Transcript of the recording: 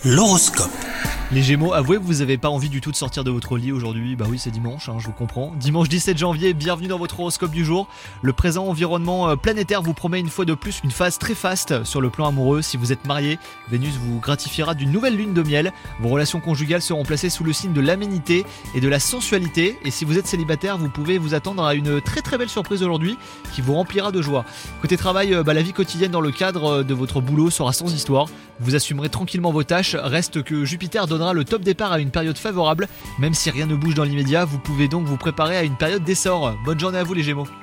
L'horoscope. Les Gémeaux, avouez que vous n'avez pas envie du tout de sortir de votre lit aujourd'hui. Bah oui, c'est dimanche, je vous comprends. Dimanche 17 janvier, bienvenue dans votre horoscope du jour. Le présent environnement planétaire vous promet une fois de plus une phase très faste sur le plan amoureux. Si vous êtes marié, Vénus vous gratifiera d'une nouvelle lune de miel. Vos relations conjugales seront placées sous le signe de l'aménité et de la sensualité. Et si vous êtes célibataire, vous pouvez vous attendre à une très très belle surprise aujourd'hui qui vous remplira de joie. Côté travail, la vie quotidienne dans le cadre de votre boulot sera sans histoire. Vous assumerez tranquillement vos tâches. Reste que Jupiter donnera le top départ à une période favorable. Même si rien ne bouge dans l'immédiat, vous pouvez donc vous préparer à une période d'essor. Bonne journée à vous les Gémeaux.